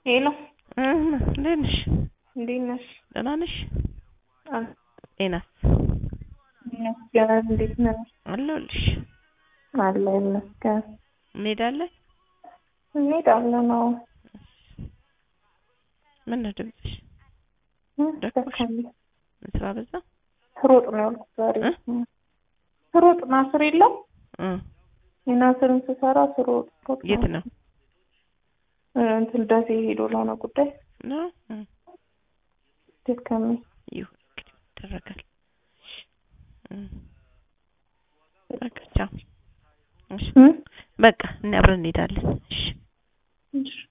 ሄሎ እንዴት ነሽ? እንዴት ነሽ? ደህና ነሽ? ጤናስ? ይመስገን። እንዴት ነሽ? አለሁልሽ። አለ ይመስገን። እንሄዳለን? እንሄዳለን። አዎ። ምን ነው ድምፅሽ? ደከመሽ? ስራ በዛ? ስሮጥ ነው ያልኩት ዛሬ። ስሮጥ ናስር የለም? የናስርን ስሰራ ስሮጥ የት ነው? እንትን ደሴ ሄዶ ለሆነ ጉዳይ ነው። ደከመኝ። ይሁን እንግዲህ ይደረጋል። በቃ ቻው። እሺ በቃ እኛ አብረን እንሄዳለን። እሺ